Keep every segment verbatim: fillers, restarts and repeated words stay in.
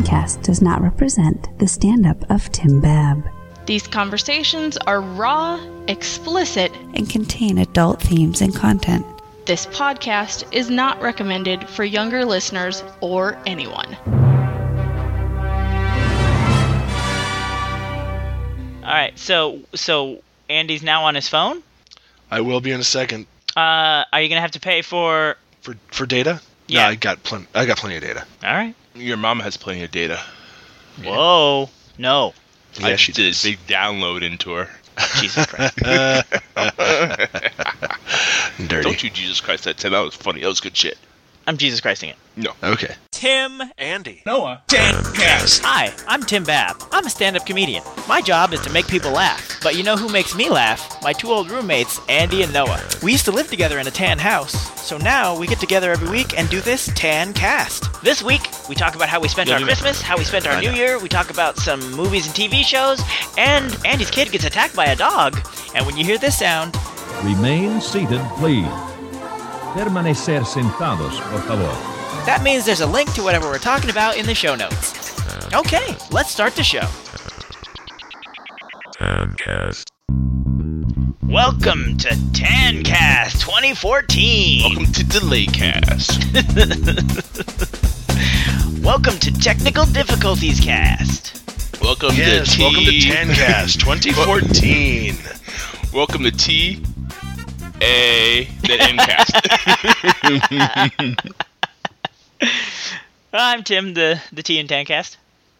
Tancast does not represent the stand-up of Tim Babb. These conversations are raw, explicit, and contain adult themes and content. This podcast is not recommended for younger listeners or anyone. All right, so so Andy's now on his phone? I will be in a second. Uh, are you going to have to pay for... For for data? Yeah. No, I got, plen- I got plenty of data. All right. Your mom has plenty of data. Whoa. No. Yeah, I she did does. a big download into her. Jesus Christ. Dirty. Don't you Jesus Christ that Tim. That was funny. That was good shit. I'm Jesus Christing it. No. Okay. Tim. Andy. Noah. Tancast. Hi, I'm Tim Babb. I'm a stand-up comedian. My job is to make people laugh. But you know who makes me laugh? My two old roommates, Andy and Noah. We used to live together in a tan house. So now we get together every week and do this Tancast. This week, we talk about how we spent our Christmas, how we spent our New Year, we talk about some movies and T V shows, and Andy's kid gets attacked by a dog. And when you hear this sound... Remain seated, please. Permanecer sentados, por favor. That means there's a link to whatever we're talking about in the show notes. Okay, let's start the show. Tancast. Welcome to Tancast twenty fourteen. Welcome to Delaycast. Welcome to Technical Difficulties Cast. Welcome Yes, to T. welcome to Tancast twenty fourteen. Welcome to T. A. The Ncast. I'm Tim, the, the T in Tancast.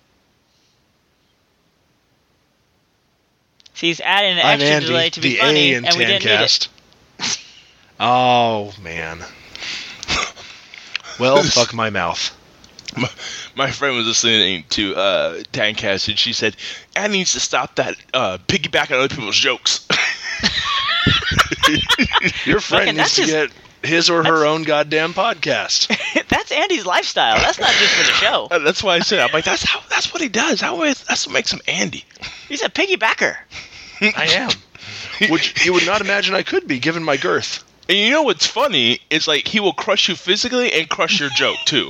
See, he's adding an I'm extra Andy, delay to be the funny, A in and we didn't need it. Tancast. Oh, man. Well, fuck my mouth. my, my friend was listening to uh, Tancast, and she said, Andy needs to stop that uh, piggybacking on other people's jokes. Your friend Fucking- needs to that's get his or her own goddamn podcast. That's Andy's lifestyle. That's not just for the show. Uh, That's why I said, I'm like, that's how, that's what he does. How, that's what makes him Andy. He's a piggybacker. I am. Which you would not imagine I could be, given my girth. And you know what's funny? It's like he will crush you physically and crush your joke, too.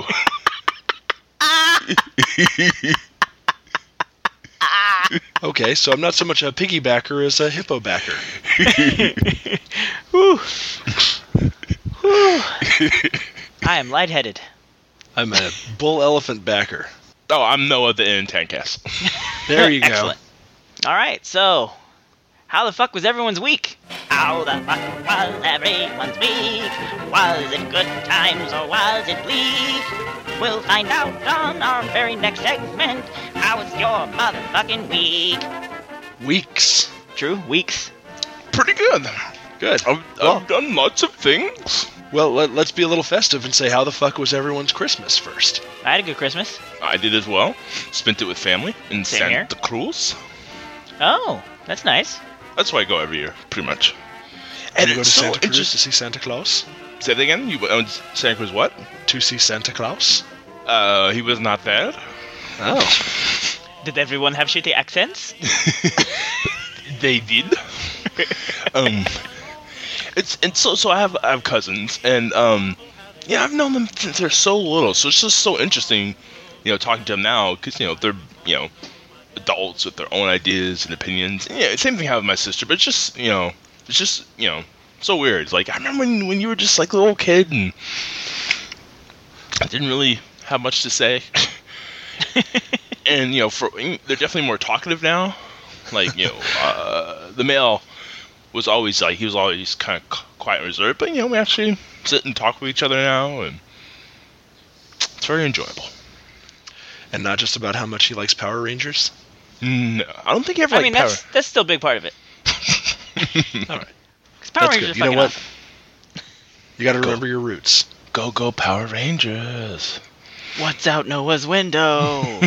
Okay, so I'm not so much a piggybacker as a hippo backer. Whew. Whew. I am lightheaded. I'm a bull elephant backer. Oh, I'm Noah, the N Tancast. There you go. Excellent. All right, so how the fuck was everyone's week? How the fuck was everyone's week? Was it good times or was it bleak? We'll find out on our very next segment. How was your motherfucking week? Weeks. True, weeks. Pretty good. Good. I've, Well- I've done lots of things. Well, let, let's be a little festive and say how the fuck was everyone's Christmas first. I had a good Christmas. I did as well. Spent it with family in Same here. Santa Cruz. Oh, that's nice. That's where I go every year, pretty much. And And you go to it's so Santa Cruz to interesting. see Santa Claus? Say that again? You went to Santa Cruz what? To see Santa Claus? Uh, he was not there. Oh. Did everyone have shitty accents? They did. um, it's and so so I have I have cousins and um, yeah, I've known them since they're so little. So it's just so interesting, you know, talking to them now because you know they're you know adults with their own ideas and opinions. And, yeah, same thing I have with my sister, but it's just you know it's just you know so weird. It's like I remember when when you were just like a little kid and I didn't really have much to say. And you know, for they're definitely more talkative now. Like you know, uh, the male was always like he was always kind of quiet and reserved, but you know, we actually sit and talk with each other now, and it's very enjoyable. And not just about how much he likes Power Rangers? No, I don't think he ever I liked mean, Power. that's that's still a big part of it. All right. 'Cause Power That's Rangers good. are You know fucking what? awesome. You gotta remember your roots. Go go Power Rangers. What's out Noah's window?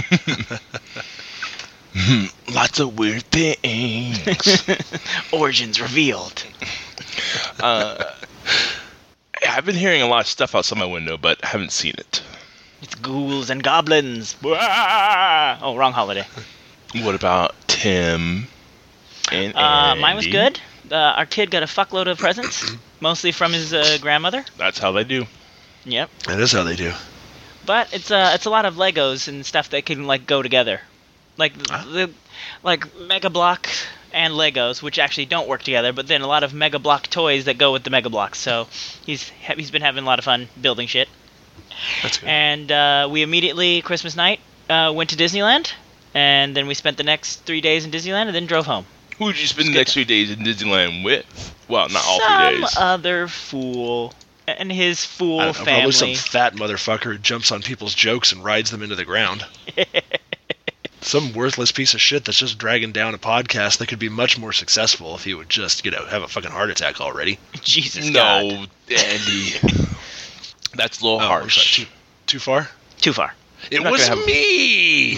Lots of weird things. Origins revealed. uh, I've been hearing a lot of stuff outside my window, but haven't seen it. It's ghouls and goblins. Bwah! Oh, wrong holiday. What about Tim and Uh, mine was Andy? good. Uh, our kid got a fuckload of presents, mostly from his uh, grandmother. That's how they do. Yep. That is how they do. but it's uh it's a lot of Legos and stuff that can like go together, like Huh? the like Mega Block and Legos, which actually don't work together, but then a lot of Mega Block toys that go with the Mega Blocks. So he's he's been having a lot of fun building shit. That's good. And uh, we immediately Christmas night uh, went to Disneyland, and then we spent the next three days in Disneyland, and then drove home. Who would you spend the Skip next three days in Disneyland with? Well, not all Some three days. other fool and his fool I don't know, family. probably some fat motherfucker who jumps on people's jokes and rides them into the ground. Some worthless piece of shit that's just dragging down a podcast that could be much more successful if he would just, you know, have a fucking heart attack already. Jesus God. No, Andy. That's a little Oh, harsh. was that too, too far? Too far. It not was gonna have- me!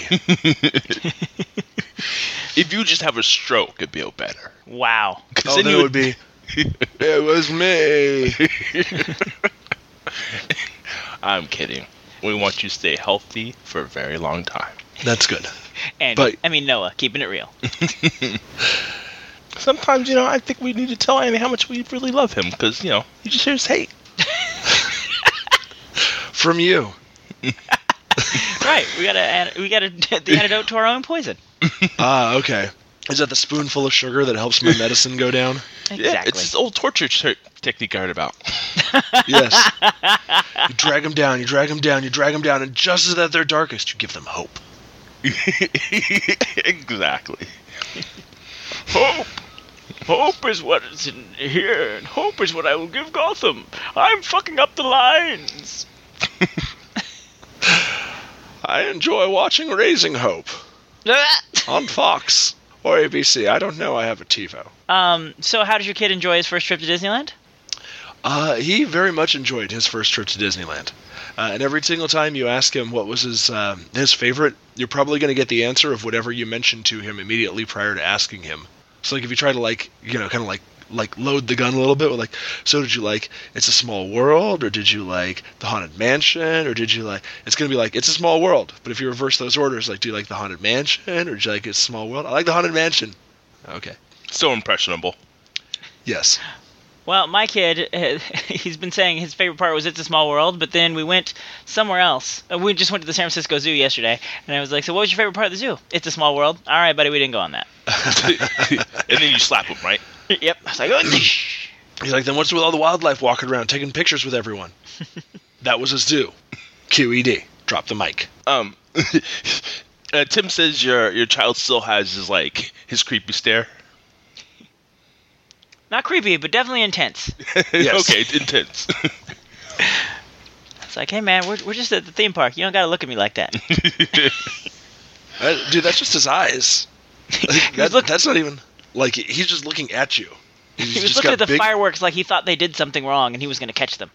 If you just have a stroke, it'd be better. Wow. 'Cause Oh, then then you it would be, it was me! I'm kidding. We want you to stay healthy for a very long time. That's good. And But- I mean Noah, keeping it real. Sometimes, you know, I think we need to tell Andy how much we really love him, because, you know, he just hears hate. From you. Right. We gotta an- we gotta the antidote to our own poison. Ah, okay. Is that the spoonful of sugar that helps my medicine go down? Exactly. Yeah, it's this old torture t- technique I heard about. Yes. You drag them down, you drag them down, you drag them down, and just as at their darkest, you give them hope. Exactly. Hope. Hope is what is in here, and hope is what I will give Gotham. I'm fucking up the lines. I enjoy watching Raising Hope on Fox or A B C. I don't know. I have a TiVo. um. So, how did your kid enjoy his first trip to Disneyland? Uh, he very much enjoyed his first trip to Disneyland. Uh, and every single time you ask him what was his um, his favorite, you're probably going to get the answer of whatever you mentioned to him immediately prior to asking him. So, like, if you try to, like, you know, kind of like like load the gun a little bit with, like, so did you like It's a Small World, or did you like The Haunted Mansion, or did you like, it's going to be like It's a Small World. But if you reverse those orders, like, do you like The Haunted Mansion, or do you like It's a Small World? I like The Haunted Mansion. Okay. So impressionable. Yes. Well, my kid, uh, he's been saying his favorite part was It's a Small World, but then we went somewhere else. Uh, We just went to the San Francisco Zoo yesterday, and I was like, so what was your favorite part of the zoo? It's a Small World. All right, buddy, we didn't go on that. And then you slap him, right? Yep. I was like, oh, He's like, then what's with all the wildlife walking around taking pictures with everyone? That was a zoo. Q E D. Drop the mic. Um, uh, Tim says your your child still has his, like, his creepy stare. not creepy, but definitely intense. Yes. Okay, intense. It's like, hey, man, we're, we're just at the theme park. You don't got to look at me like that. Uh, dude, that's just his eyes. Like, that, look- that's not even, like, he's just looking at you. He's He was just looking got at the big, fireworks like he thought they did something wrong, and he was going to catch them.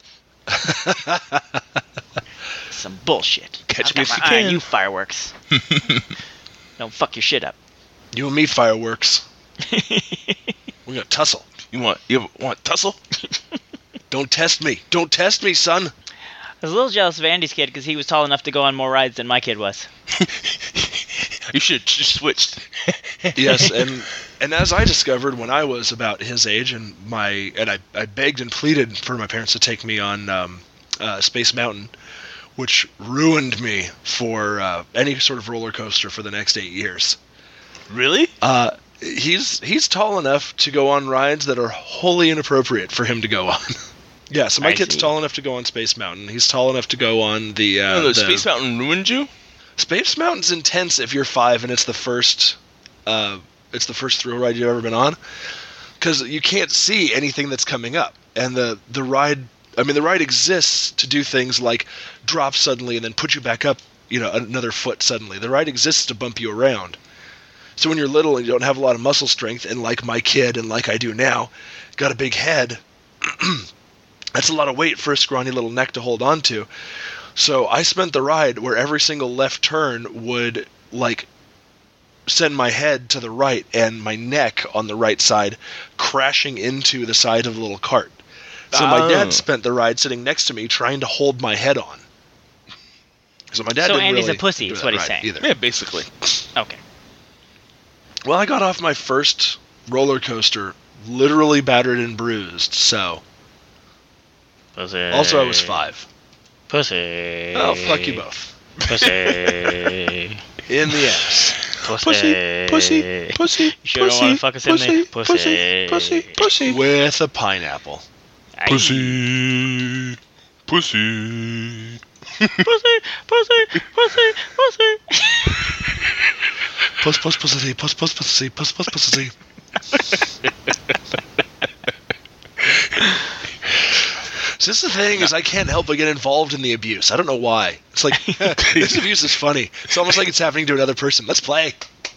Some bullshit. Catch I've me got if my you eye on can. you, fireworks. Don't fuck your shit up. You and me, fireworks. We're gonna tussle. You want you want tussle? Don't test me. Don't test me, son. I was a little jealous of Andy's kid because he was tall enough to go on more rides than my kid was. You should have just switched. Yes, and and as I discovered when I was about his age, and my and I, I begged and pleaded for my parents to take me on um, uh, Space Mountain, which ruined me for uh, any sort of roller coaster for the next eight years. Really? Uh, he's he's tall enough to go on rides that are wholly inappropriate for him to go on. Yeah, so my I kid's see. tall enough to go on Space Mountain. He's tall enough to go on the, uh, no, no, the Space Mountain ruined you? Space Mountain's intense if you're five and it's the first, uh, it's the first thrill ride you've ever been on, because you can't see anything that's coming up, and the the ride. I mean, the ride exists to do things like drop suddenly and then put you back up, you know, another foot suddenly. The ride exists to bump you around. So when you're little and you don't have a lot of muscle strength, and like my kid and like I do now, got a big head, that's a lot of weight for a scrawny little neck to hold on to. So I spent the ride where every single left turn would, like, send my head to the right and my neck on the right side crashing into the side of the little cart. So my Oh. dad spent the ride sitting next to me trying to hold my head on. So my dad So didn't Andy's a really pussy, enjoy is that what he's ride saying. Either. Yeah, basically. Okay. Well, I got off my first roller coaster literally battered and bruised, so... Was it... Also, I was five. Pussy. Oh, fuck you both. Pussy. In the ass. Pussy. Pussy, pussy, You sure don't want to fuck us in there? pussy, pussy, pussy. With a pineapple. Aye. Pussy, pussy. Pussy, pussy, pussy, pussy. Puss, puss, pussy, puss, puss, pussy, puss, puss, pussy. So this is the thing is I can't help but get involved in the abuse. I don't know why. It's like, this abuse is funny. It's almost like it's happening to another person. Let's play.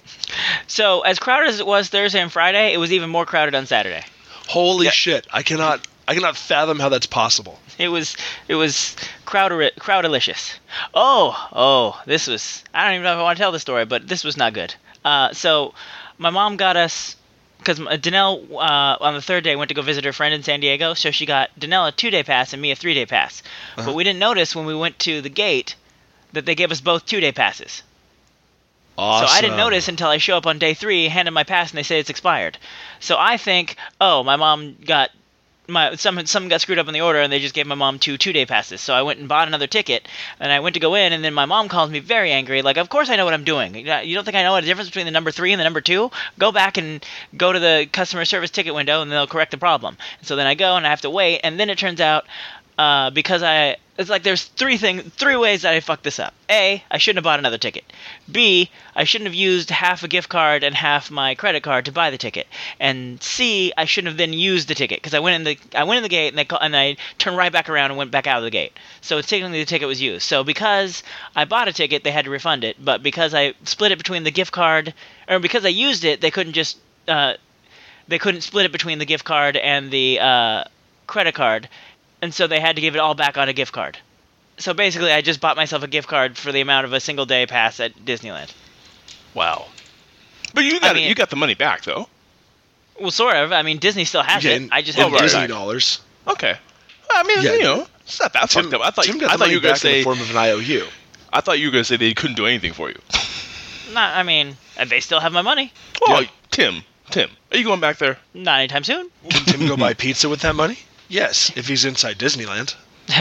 So, as crowded as it was Thursday and Friday, it was even more crowded on Saturday. Holy Yeah. shit. I cannot I cannot fathom how that's possible. It was it was crowder crowdelicious. Oh, oh, this was I don't even know if I want to tell the story, but this was not good. Uh, so my mom got us because Danelle uh, on the third day went to go visit her friend in San Diego, so she got Danelle a two-day pass and me a three-day pass. Uh-huh. But we didn't notice when we went to the gate that they gave us both two-day passes. Awesome. So I didn't notice until I show up on day three, hand in my pass, and they say it's expired. So I think, oh, my mom got my some someone got screwed up in the order, and they just gave my mom two two day passes. So I went and bought another ticket, and I went to go in, and then my mom calls me very angry, like, of course I know what I'm doing. You don't think I know the difference between the number three and the number two? Go back and go to the customer service ticket window, and they'll correct the problem. So then I go, and I have to wait, and then it turns out uh, because I. It's like there's three things, three ways that I fucked this up. A, I shouldn't have bought another ticket. B, I shouldn't have used half a gift card and half my credit card to buy the ticket. And C, I shouldn't have then used the ticket because I went in the I went in the gate and they call, and I turned right back around and went back out of the gate. So technically the ticket was used. So because I bought a ticket, they had to refund it. But because I split it between the gift card, or because I used it, they couldn't just uh, they couldn't split it between the gift card and the uh, credit card. And so they had to give it all back on a gift card. So basically, I just bought myself a gift card for the amount of a single day pass at Disneyland. Wow. But you got I mean- you got the money back though. Well, sort of. I mean, Disney still has Yeah, it. in- I just in have right, Disney right. dollars. Okay. I mean, Yeah. you know, it's not that Tim, fucked up. I thought Tim you, got I the thought money you were gonna back in say the form of an I O U. I thought you were gonna say they couldn't do anything for you. not. I mean, they still have my money. Oh, Yeah. Tim, Tim, are you going back there? Not anytime soon. Can Tim go buy pizza with that money? Yes, if he's inside Disneyland.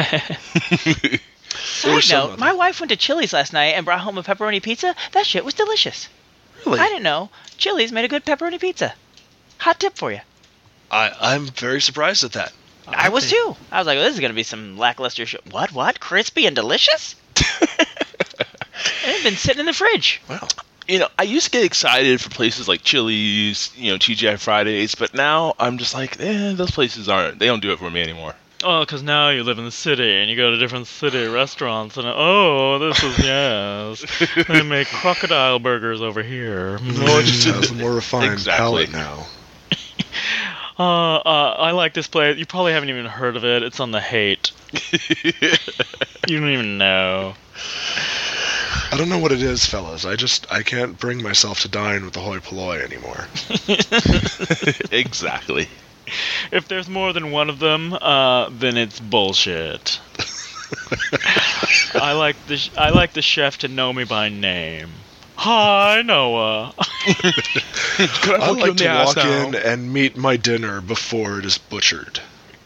Or Side some note: other- my wife went to Chili's last night and brought home a pepperoni pizza. That shit was delicious. Really? I didn't know Chili's made a good pepperoni pizza. Hot tip for you. I, I'm very surprised at that. I was too. I was like, well, this is gonna be some lackluster shit. What? What? Crispy and delicious? It had been sitting in the fridge. Wow. You know, I used to get excited for places like Chili's, you know, T G I Fridays, but now I'm just like, eh, those places aren't. They don't do it for me anymore. Oh, because now you live in the city and you go to different city restaurants and oh, this is yes, they make crocodile burgers over here. No, it just has a more refined Exactly. palate now. Uh, uh, I like this place. You probably haven't even heard of it. It's on the Haight. You don't even know. I don't know what it is, fellas. I just I can't bring myself to dine with the hoi polloi anymore. Exactly. If there's more than one of them, uh, then it's bullshit. I like the sh- I like the chef to know me by name. Hi, Noah. Could I I fuck you like in the to ass walk now? in and meet my dinner before it is butchered.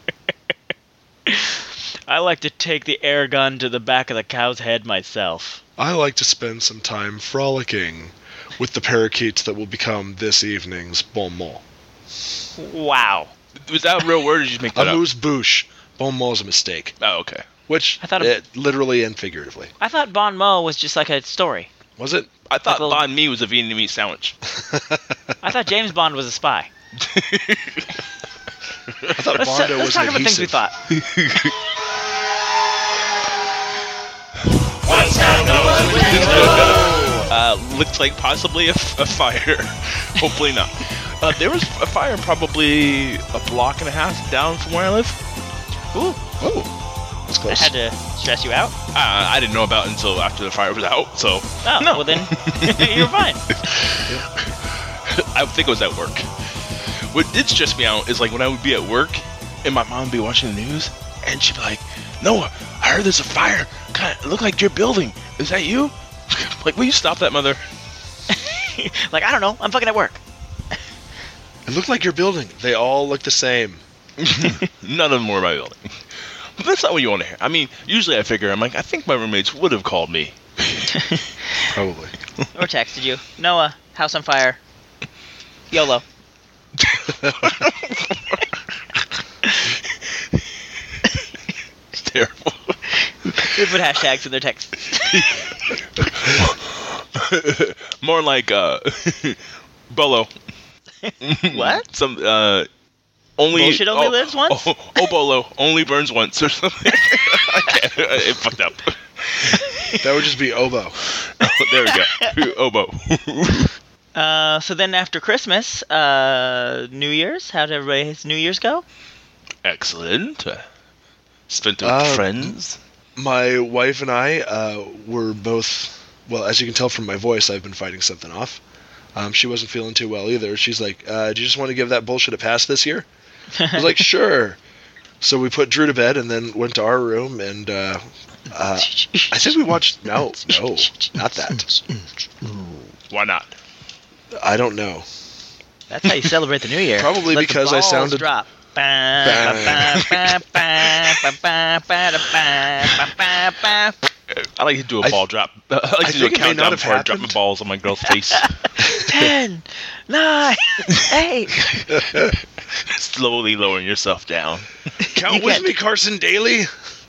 I like to take the air gun to the back of the cow's head myself. I like to spend some time frolicking with the parakeets that will become this evening's bon mot. Wow. Was that a real word or did you just make that up? Amuse bouche. Bon mot's a mistake. Oh, okay. Which, I thought it- it, literally and figuratively. I thought Bon Mo was just like a story. Was it? I thought Like a- banh mi was a Vietnamese sandwich. I thought James Bond was a spy. I thought Let's, Bondo let's was talk an about things we adhesive. thought. Uh, looked like possibly a, f- a fire. Hopefully not. Uh, there was a fire probably a block and a half down from where I live. Ooh, Oh, that's that close. had to stress you out. Uh, I didn't know about it until after the fire was out, so Oh, No. well then, you're fine. I think it was at work. What did stress me out is like when I would be at work and my mom would be watching the news and she'd be like, Noah, I heard there's a fire. God, it looked like your building. Is that you? Like, will you stop that, mother? Like, I don't know, I'm fucking at work. It looked like your building. They all look the same. None of them were my building. But that's not what you want to hear. I mean, usually I figure, I'm like, I think my roommates would have called me. Probably. Or texted you. Noah, house on fire. YOLO. It's terrible. They put hashtags in their texts. More like, uh, Bolo. What? Some, uh, only... Bullshit only oh, lives once? Oh, oh, Bolo. Only burns once or something. I can't. It fucked up. That would just be oboe. Oh, there we go. Oboe. Uh, so then after Christmas, uh, New Year's, how did everybody's New Year's go? Excellent. Uh, spent it with Uh, friends. My wife and I uh, were both, well, as you can tell from my voice, I've been fighting something off. Um, she wasn't feeling too well either. She's like, uh, do you just want to give that bullshit a pass this year? I was like, sure. So we put Drew to bed and then went to our room and uh, uh, I think we watched, no, no, not that. Why not? I don't know. That's how you celebrate the New Year. Probably Let the because I balls sounded- drop. Ba, ba, ba, ba, ba, ba, ba, da, ba, ba, ba, ba. I like to do a I- ball drop. I like I to do a think it may countdown not have before I drop my happened. balls on my girl's face. Ten, nine, eight. Slowly lowering yourself down. Count You with can't- me, Carson Daly.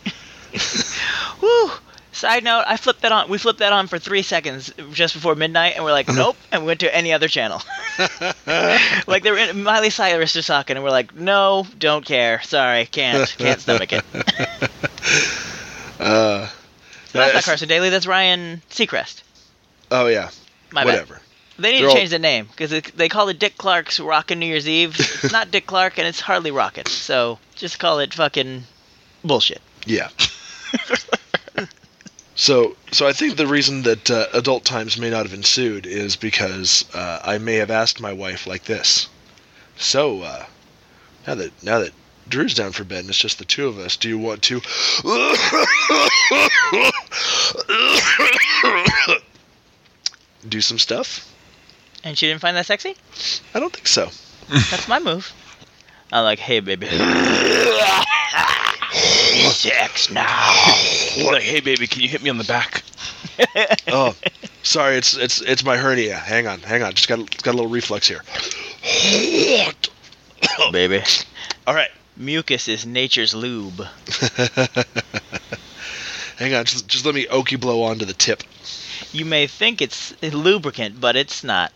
Woo. Side note, I flipped that on. We flipped that on for three seconds just before midnight, and we're like, nope, and we went to any other channel. Like they were in, Miley Cyrus just talking, and we're like, no, don't care. Sorry, can't, can't stomach it. Uh, So that's I- not Carson Daly. That's Ryan Seacrest. Oh, yeah. My Whatever. bad. They need They're to all- change the name because they call it Dick Clark's Rockin' New Year's Eve. It's not Dick Clark, and it's hardly rockin'. So just call it fucking bullshit. Yeah. So, so I think the reason that uh, adult times may not have ensued is because uh, I may have asked my wife like this. So, uh, now that now that Drew's down for bed and it's just the two of us, do you want to do some stuff? And she didn't find that sexy? I don't think so. That's my move. I'm like, hey, baby. Sex now. He's like, hey, baby, can you hit me on the back? Oh, sorry, it's it's it's my hernia. Hang on, hang on. Just got got a little reflex here. Baby. All right. Mucus is nature's lube. Hang on, just, just let me okie blow onto the tip. You may think it's lubricant, but it's not.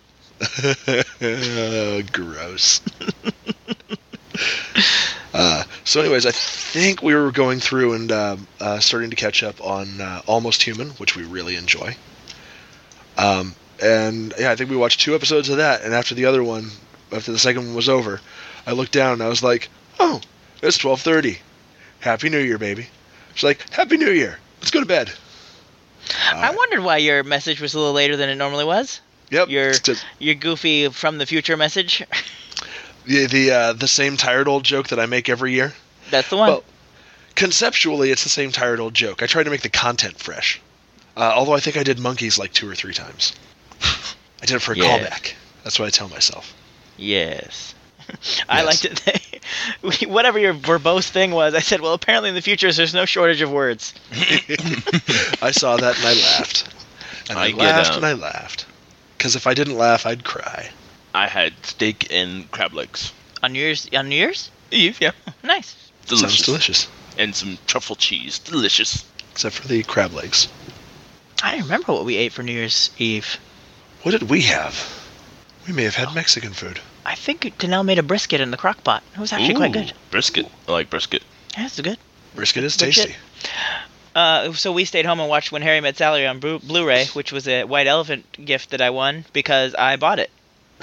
Oh, gross. uh, so anyways, I think we were going through and uh, uh, starting to catch up on uh, Almost Human, which we really enjoy. Um, and yeah, I think we watched two episodes of that, and after the other one, after the second one was over, I looked down and I was like, oh, it's twelve thirty. Happy New Year, baby. She's like, Happy New Year. Let's go to bed. I wondered why your message was a little later than it normally was. Yep. Your it's just- your goofy from the future message. the the, uh, the same tired old joke that I make every year. That's the one. Well, conceptually, it's the same tired old joke. I tried to make the content fresh. Uh, although I think I did monkeys like two or three times. I did it for a Yeah. callback. That's what I tell myself. Yes. I Yes. liked it. We- Whatever your verbose thing was, I said, well, apparently in the future there's no shortage of words. I saw that and I laughed. And I, I get, laughed uh, and I laughed. Because if I didn't laugh, I'd cry. I had steak and crab legs. On New Year's? On New Year's? Eve, yeah. Nice. Delicious. Sounds delicious. And some truffle cheese. Delicious. Except for the crab legs. I don't remember what we ate for New Year's Eve. What did we have? We may have had Mexican food. I think Danelle made a brisket in the crock pot. It was actually quite Ooh, good. Brisket. I like brisket. Yeah, it's good. Brisket is Good shit. tasty. Uh, so we stayed home and watched When Harry Met Sally on Blu- Blu-ray, which was a White Elephant gift that I won because I bought it.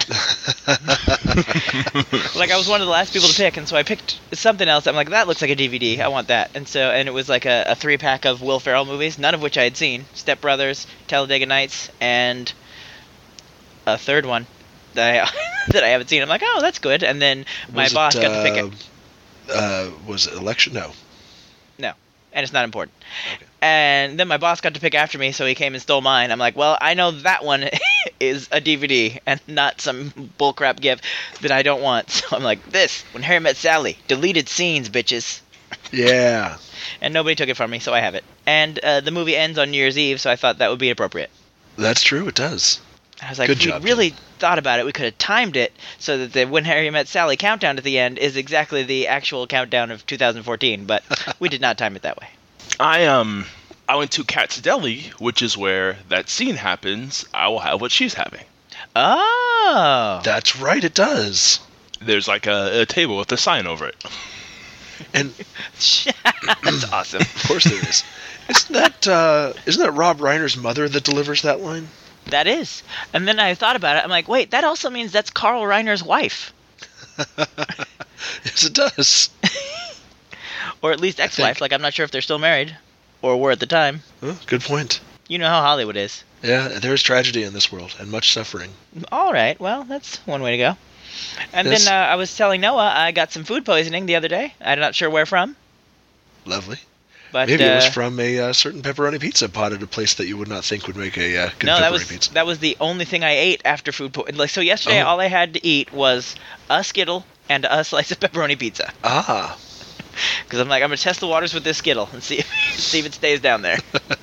Like I was one of the last people to pick, and so I picked something else. I'm like, that looks like a D V D. I want that. And so, and it was like a, a three pack of Will Ferrell movies, none of which I had seen: Step Brothers, Talladega Nights, and a third one that I that I haven't seen. I'm like, oh, that's good. And then my Was boss it, got to pick uh, it. Uh, was it election? No. No, and it's not important. Okay. And then my boss got to pick after me, so he came and stole mine. I'm like, well, I know that one is a D V D and not some bullcrap gift that I don't want. So I'm like, this, When Harry Met Sally, deleted scenes, bitches. Yeah. and nobody took it from me, so I have it. And uh, the movie ends on New Year's Eve, so I thought that would be appropriate. That's true. It does. I was like, Good if we job, really Tim. thought about it, we could have timed it so that the When Harry Met Sally countdown at the end is exactly the actual countdown of two thousand fourteen, but we did not time it that way. I um I went to Cat's Deli, which is where that scene happens. I will have what she's having. Oh! That's right. It does. There's like a, a table with a sign over it. And That's awesome. of course there is. Isn't that uh, isn't that Rob Reiner's mother that delivers that line? That is. And then I thought about it. I'm like, wait, that also means that's Carl Reiner's wife. Yes, it does. Or at least ex-wife. Like, I'm not sure if they're still married. Or were at the time. Oh, good point. You know how Hollywood is. Yeah, there's tragedy in this world and much suffering. All right. Well, that's one way to go. And Yes. then uh, I was telling Noah I got some food poisoning the other day. I'm not sure where from. Lovely. But, Maybe uh, it was from a uh, certain pepperoni pizza pot at a place that you would not think would make a uh, good no, pepperoni that was pizza. that was the only thing I ate after food poisoning. Like, so yesterday, Oh. all I had to eat was a Skittle and a slice of pepperoni pizza. Ah. Because I'm like, I'm gonna test the waters with this Skittle and see if see if it stays down there.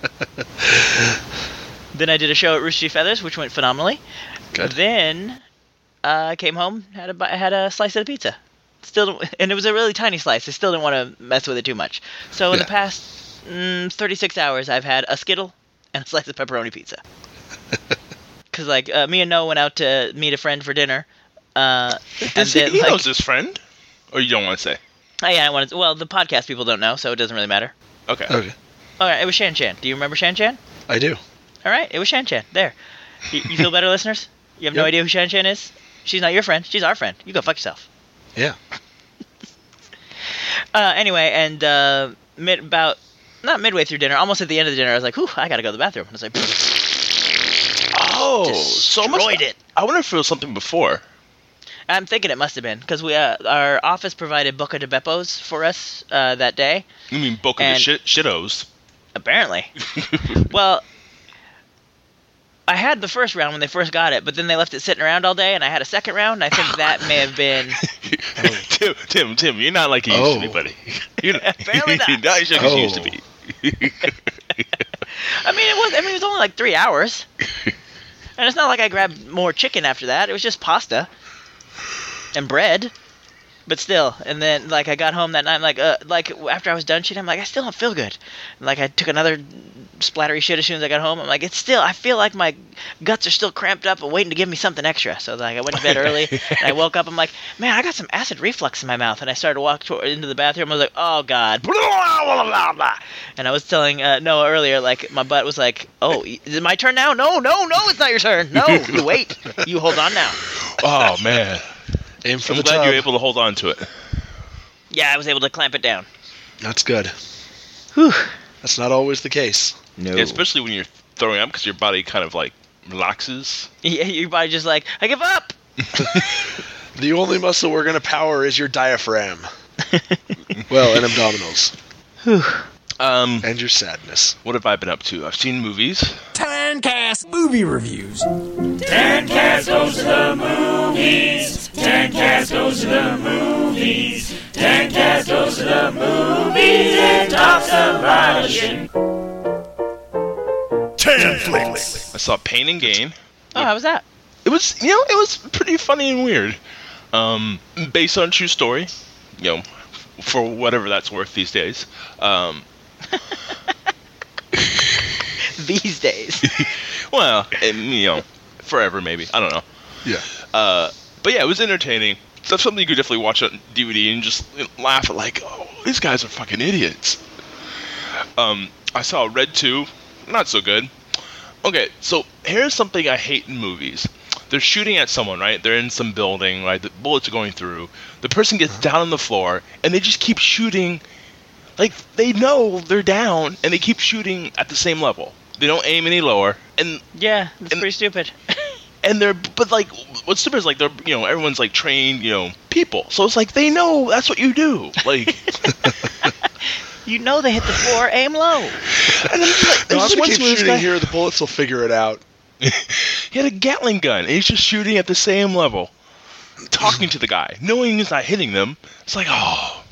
Then I did a show at Rooster Teeth Feathers, which went phenomenally. Good. Then uh, I came home, had a bi- had a slice of the pizza. Still, didn't- and it was a really tiny slice. I still didn't want to mess with it too much. So in Yeah. the past mm, thirty-six hours, I've had a Skittle and a slice of pepperoni pizza. Because like uh, me and Noah went out to meet a friend for dinner. Uh, and Does he, then, he like, knows his friend? Or you don't want to say? oh, yeah, I wanted to, well, the podcast people don't know, so it doesn't really matter. Okay. Okay. All right, it was Shan Chan. Do you remember Shan Chan? I do. All right, it was Shan Chan. There. You, you feel better, listeners? You have no Yep. idea who Shan Chan is? She's not your friend. She's our friend. You go fuck yourself. Yeah. Uh, anyway, and uh, mid about not midway through dinner, almost at the end of the dinner, I was like, "Whew, I gotta go to the bathroom." I was like, Oh, so much. Destroyed it. I wonder if it was something before. I'm thinking it must have been because we uh, our office provided Boca de Beppos for us uh, that day. You mean Boca de And- shit, Shittos? Apparently. Well, I had the first round when they first got it, but then they left it sitting around all day, and I had a second round. I think that may have been. Tim, Tim, Tim, you're not like you used to be, Oh. buddy. You're not, Apparently not. you're not as young as you used to Oh. be. I mean, it was. I mean, it was only like three hours, and it's not like I grabbed more chicken after that. It was just pasta and bread. But still, and then like I got home that night, like uh, like after I was done shit, I'm like I still don't feel good. And, like I took another splattery shit as soon as I got home. I'm like it's still I feel like my guts are still cramped up and waiting to give me something extra. So like I went to bed early and I woke up. I'm like man, I got some acid reflux in my mouth. And I started to walk toward, into the bathroom. I was like oh god, blah, blah, blah, blah. And I was telling uh, Noah earlier like my butt was like oh is it my turn now? No no no it's not your turn. No you wait you hold on now. Oh man, Aim for I'm the glad tub. you're able to hold on to it. Yeah, I was able to clamp it down. That's good. Whew. That's not always the case. No. Yeah, especially when you're throwing up because your body kind of like relaxes. Yeah, your body just like, I give up. The only muscle we're going to power is your diaphragm. Well, and abdominals. Um, And your sadness. what have I been up to? I've seen movies. Timecast movie reviews. Timecast goes to the movies. Timecast goes to the movies. Timecast goes to the movies and talks about it. Timeflix. I saw Pain and Gain. Oh, how was that? It was, you know, it was pretty funny and weird. Um, based on a true story, you know, for whatever that's worth these days. Um, These days. well, and, you know, forever maybe. I don't know. Yeah. Uh, but yeah, it was entertaining. So something you could definitely watch on D V D and just laugh at, like, oh, these guys are fucking idiots. Um, I saw Red two, not so good. Okay, so here's something I hate in movies. They're shooting at someone, right? They're in some building, right? The bullets are going through. The person gets down on the floor, and they just keep shooting. Like, they know they're down, and they keep shooting at the same level. They don't aim any lower. And Yeah, that's And- pretty stupid. and they're, but like, what's stupid is like they're, you know, everyone's like trained, you know, people. So it's like they know that's what you do. Like, You know they hit the floor, aim low. and then like, No, I'm there's going once to keep where this shooting guy, here. The bullets will figure it out. he had a Gatling gun, and he's just shooting at the same level, talking to the guy, knowing he's not hitting them. It's like, oh,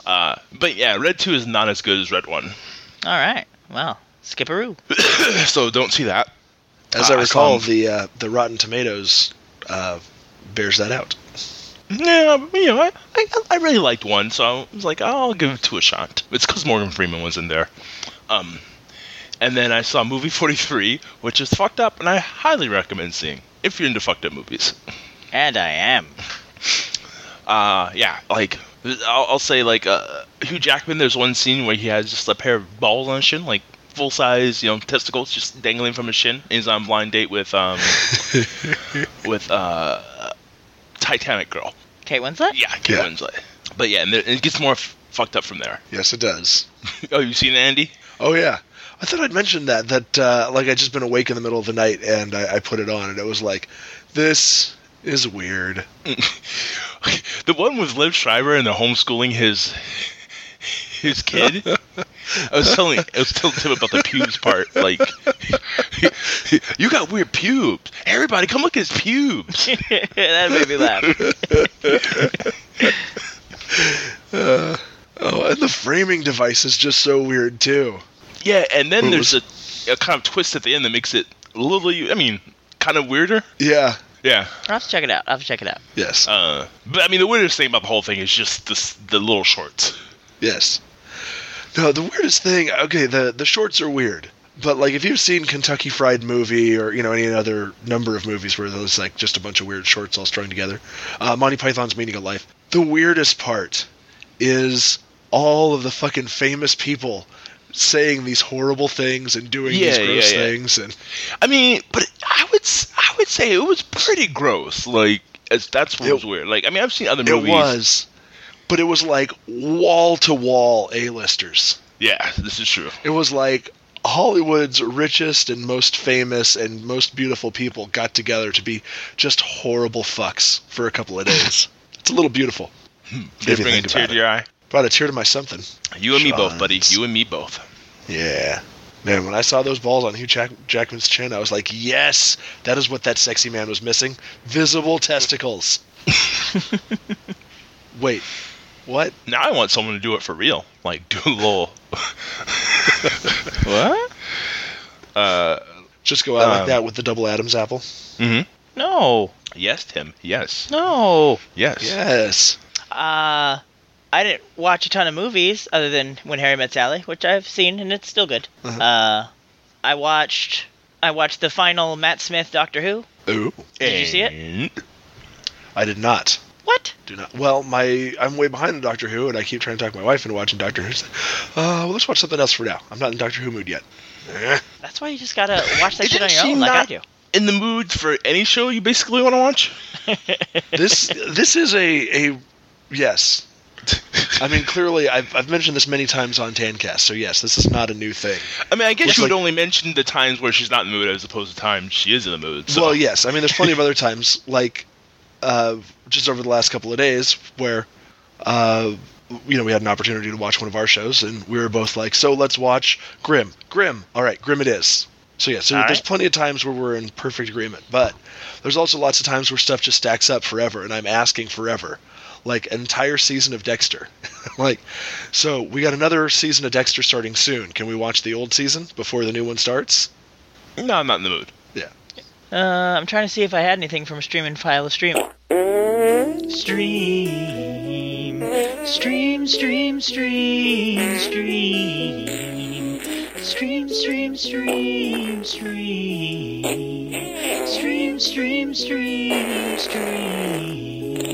Uh, but yeah, Red two is not as good as Red one. All right. Well, skipperoo. So don't see that. As uh, I recall, I the uh, the Rotten Tomatoes uh, bears that out. Yeah, but, you know, I, I I really liked one, so I was like, oh, I'll give it two a shot. It's because Morgan Freeman was in there. Um, and then I saw movie forty-three, which is fucked up, and I highly recommend seeing if you're into fucked up movies. And I am. Uh, yeah, like, I'll, I'll say, like, uh, Hugh Jackman, there's one scene where he has just a pair of balls on his shin, like, full-size, you know, testicles just dangling from his shin. He's on a blind date with, um, with, uh, Titanic girl. Kate Winslet? Yeah, Kate Yeah. Winslet. But yeah, and there, it gets more f- fucked up from there. Yes, it does. Oh, you seen it, Andy? Oh, yeah. I thought I'd mentioned that, that, uh, like, I'd just been awake in the middle of the night, and I, I put it on, and it was like, this is weird. The one with Liv Schreiber and the homeschooling his his kid. I was telling I was telling Tim about the pubes part. Like, you got weird pubes. Everybody, come look at his pubes. That made me laugh. uh, oh, and the framing device is just so weird, too. Yeah, and then there's a, a kind of twist at the end that makes it a little, I mean, kind of weirder. Yeah. Yeah. I'll have to check it out. I'll have to check it out. Yes. Uh, but I mean, the weirdest thing about the whole thing is just this, the little shorts. Yes. No, the weirdest thing, okay, the, the shorts are weird. But, like, if you've seen Kentucky Fried Movie or, you know, any other number of movies where there's, like, just a bunch of weird shorts all strung together, uh, Monty Python's Meaning of Life, the weirdest part is all of the fucking famous people saying these horrible things and doing Yeah, these gross yeah, yeah. things. And I mean, but I would s- I would say it was pretty gross. Like, as, that's what It- was weird. Like, I mean, I've seen other it movies. was, but it was, like, wall-to-wall A-listers. Yeah, this is true. It was like Hollywood's richest and most famous and most beautiful people got together to be just horrible fucks for a couple of days. It's a little beautiful. Did if it you bring a think tear about to your eye? Brought a tear to my something. You and me both, buddy. Shans. You and me both. Yeah. Man, when I saw those balls on Hugh Jack- Jackman's chin, I was like, yes, that is what that sexy man was missing. Visible testicles. Wait, what? Now I want someone to do it for real. Like, do a little... What? Uh, Just go out like Um, that with the double Adam's apple? mm-hmm. No. Yes, Tim. Yes. No. Yes. Yes. Uh, I didn't watch a ton of movies other than When Harry Met Sally, which I've seen and it's still good. Uh-huh. Uh, I watched I watched the final Matt Smith Doctor Who. Ooh. Did you see it? And- I did not. What? Do not. Well, my I'm way behind in Doctor Who, and I keep trying to talk my wife into watching Doctor Who. She's like, uh, well, let's watch something else for now. I'm not in Doctor Who mood yet. Eh. That's why you just gotta watch that shit on Isn't your she own, like I not do. in the mood for any show you basically want to watch? This this is a a yes. I mean, clearly, I've I've mentioned this many times on Tancast, so yes, this is not a new thing. I mean, I guess Looks you would like- only mention the times where she's not in the mood as opposed to times she is in the mood. So. Well, yes. I mean, there's plenty of other times, like uh, just over the last couple of days, where uh, you know we had an opportunity to watch one of our shows, and we were both like, "So let's watch Grimm." Grimm. All right, Grimm it is. So yeah, so All there's right. plenty of times where we're in perfect agreement, but there's also lots of times where stuff just stacks up forever, and I'm asking forever. Like an entire season of Dexter. Like, so we got another season of Dexter starting soon. Can we watch the old season before the new one starts? No, I'm not in the mood. Yeah. Uh, I'm trying to see if I had anything from Stream and File a Stream. Stream, stream, stream, stream, stream, stream, stream, stream, stream, stream, stream, stream, stream.